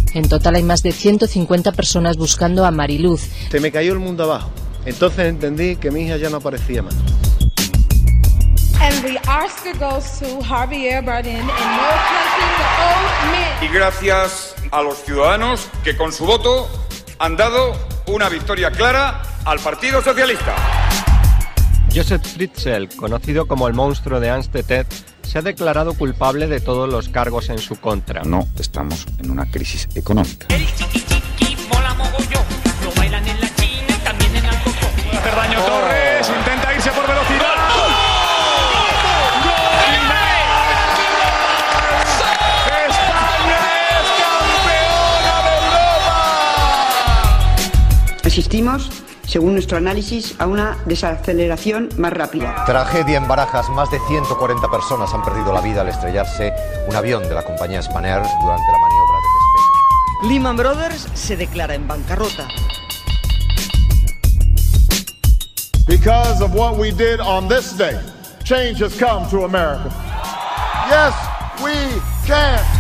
En total hay más de 150 personas buscando a Mariluz. Se me cayó el mundo abajo. Entonces entendí que mi hija ya no aparecía más. And the Oscar goes to Javier Bardem in No Country for Old Men. Y gracias a los ciudadanos que con su voto han dado una victoria clara al Partido Socialista. Joseph Fritzl, conocido como el monstruo de Anstettet, se ha declarado culpable de todos los cargos en su contra. No estamos en una crisis económica. El chiqui chiqui mola mogollón, lo bailan en la China y también en Alcochó. Hacer daño Torres, intenta irse por velocidad. Asistimos, según nuestro análisis, a una desaceleración más rápida. Tragedia en Barajas. Más de 140 personas han perdido la vida al estrellarse un avión de la compañía Spanair durante la maniobra de despegue. Lehman Brothers se declara en bancarrota. Because of what we did on this day, change has come to America. Yes, we can.